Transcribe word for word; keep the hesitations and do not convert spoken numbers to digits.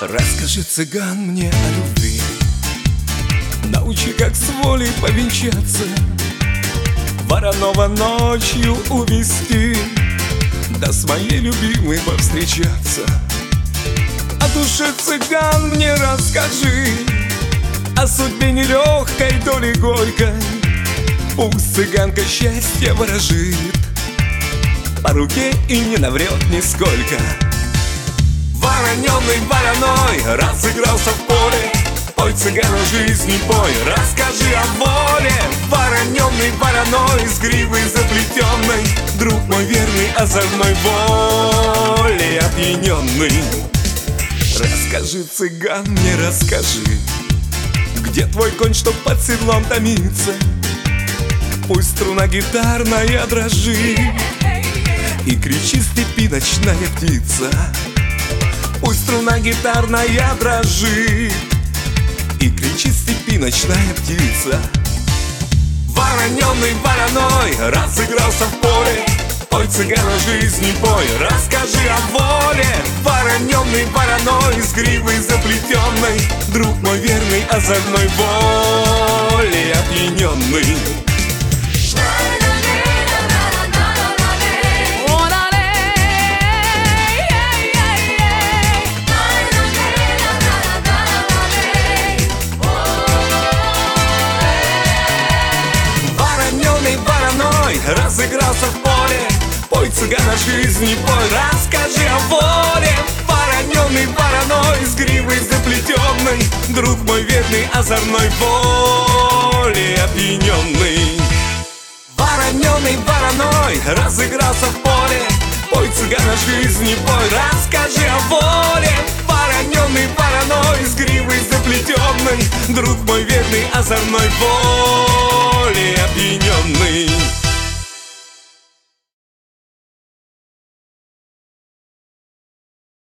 Расскажи, цыган, мне о любви, научи, как с волей повенчаться, Воронова ночью увести, да с моей любимой повстречаться. О душе, цыган, мне расскажи, о судьбе нелегкой, доли горькой. Пусть цыганка счастье ворожит по руке и не наврет нисколько. Вороненый вороной разыгрался в поле, пой, цыган, о жизни пой, расскажи о воле. Вороненый вороной с гривой заплетенной, друг мой верный, озорной волей опьяненный. Расскажи, цыган, мне расскажи, где твой конь, что под седлом томится? Пусть струна гитарная дрожит и кричит в степи ночная птица. Пусть струна гитарная дрожит и кричит в степи ночная птица. Вороненый вороной разыгрался в поле, пой, цыган, о жизни пой, расскажи о воле. Вороненый вороной с гривой заплетенной, друг мой верный, озорной волей опьяненный. Разыгрался в поле, пой, цыган, о жизни пой, расскажи о воле. Вороненый вороной с гривой заплетенной, друг мой верный, озорной волей опьяненный. Вороненый вороной разыгрался в поле, пой, цыган, о жизни пой, расскажи о воле. Вороненый вороной с гривой заплетенной, друг мой верный, озорной волей опьяненный.